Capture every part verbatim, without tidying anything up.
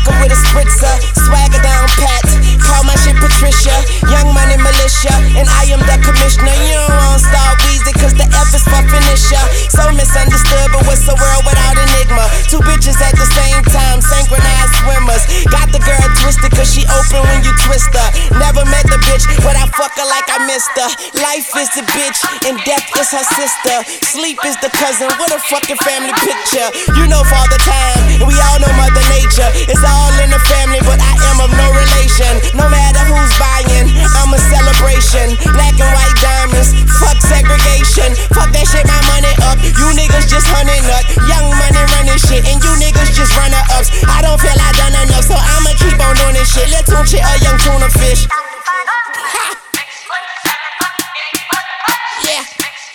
vodka with a spritzer, swagger down pat. Call my shit Patricia, Young Money Militia, and I am the commissioner. You don't want Star Weezy, cause the F is for finisher. So misunderstood, but what's the world without enigma? Two bitches at the same time, synchronized swimmers. Got the girl twisted, cause she open when you twist her. Never met the bitch, but I fuck her like I missed her. Life is the bitch, and death is her sister. Sleep is the cousin, what a fucking family picture. You know Father Time, and we all know Mother Nature. It's all in the family, but I am of no relation. No matter who's buying, I'm a celebration. Black and white diamonds, fuck segregation. Fuck that shit, my money up. You niggas just hunting up. Young Money running shit, and you niggas just runner ups. I don't feel I done enough, so I'ma keep on doing this shit. Let's tune shit, a young tuna fish. Yeah,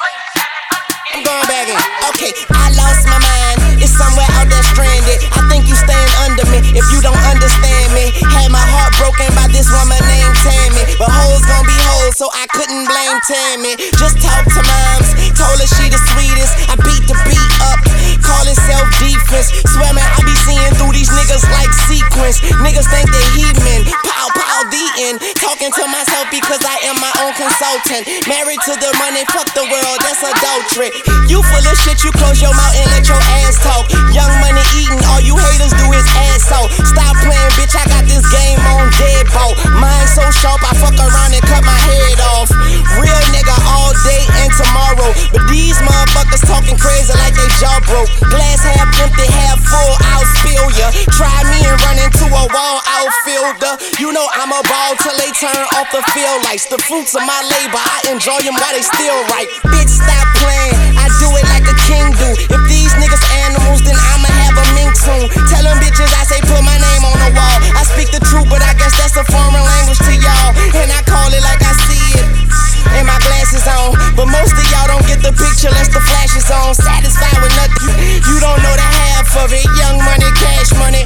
I'm going back in. Okay, I lost my mind. It's somewhere out there stranded. I think you staying under me if you don't understand me. Had my heart broken by this woman named Tammy, but hoes gon' be hoes, so I couldn't blame Tammy. Just talk to moms, told her she the sweetest. I beat the beat up, call it self-defense. Swear man, I be seeing through these niggas like sequence. Niggas think they heathen, pow pow the end. Talking to myself because I am my own consultant. Married to the money, fuck the world, that's adultery. You full of shit, you close your mouth and let your ass talk. Young Money eating, all you haters do is ass out. Stop playing, bitch, I got this game on deadbolt. Mine so sharp, I fuck around and cut my head off. Real nigga all day and tomorrow, but these motherfuckers talking crazy like they jaw broke. Glass half empty, half full, I'll spill ya. Try me and run into a wall outfielder. You know I'm a ball till they turn off the field lights. The fruits of my labor, I enjoy them while they still right. Bitch, stop playing, I do it like a king do. If these niggas animals, then I'ma have a mink soon. Tell them bitches I say put my name on the wall. I speak the truth, but I guess that's a foreign language to y'all, and I call it like I see it. And my glasses on, but most of y'all don't get the picture unless the flash is on. Satisfied with nothing, you don't know the half of it. Young Money, cash money.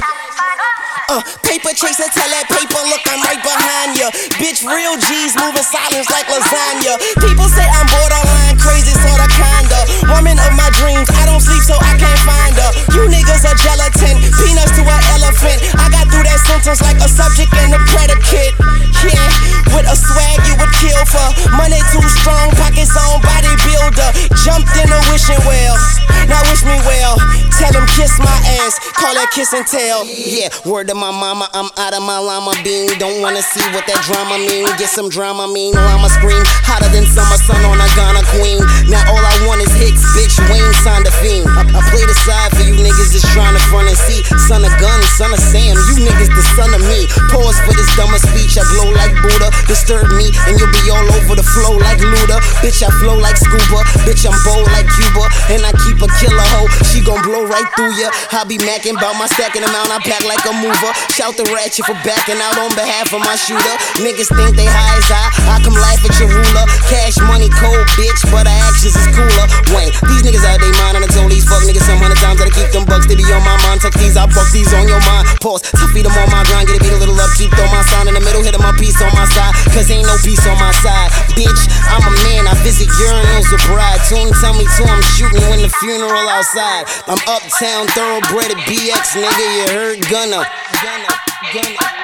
Uh, paper chaser, tell that paper, look, I'm right behind ya. Bitch, real G's moving silence like lasagna. People say I'm borderline crazy, sorta kinda. Woman of my dreams, I don't sleep so I can't find her. You niggas are gelatin, peanuts to an elephant. I got through that sentence like a subject and a predicate. Yeah, with a swag you would kill for. Money too strong, pockets on bodybuilder. Jumped in a wishing well, now wish me well. Tell him kiss my ass, call that kiss and tell. Yeah, word to my mama, I'm out of my llama bean. Don't wanna see what that drama mean. Get some drama mean, llama scream hotter than summer sun on a Ghana queen. Now all I want is hits, bitch, Wayne signed a fiend. I, I play the side for you niggas just trying to front and see. Son of gun, son of Sam, you niggas the son of me. Pause for this dumber speech, I glow like Buddha. Disturb me and you'll be all over the flow like Luda. Bitch, I flow like scuba, bitch, I'm bold like Cuba. And I keep a killer hoe, she gon' blow right through ya. I be macking bout my stacking amount, I pack like a mover. Shout the ratchet for backing out on behalf of my shooter. Niggas think they high as I, I come laugh at your ruler. Cash money cold, bitch, but our actions is cooler. Wayne, these niggas out they mind, and I told these fuck niggas some hundred times that I keep them bucks, they be on my mind. Tuck these, I buck these on your mind. Pause, to feed them on my grind, get a beat a little up, keep throw my sign in the middle, hit my piece on my side, cause ain't no peace on my side. Bitch, I'm a man, I visit urinals with bride. Tune tell me to, I'm shooting when the funeral outside. I'm uptown, thoroughbred at B X, nigga, you heard Gunna. Gunna, Gunna.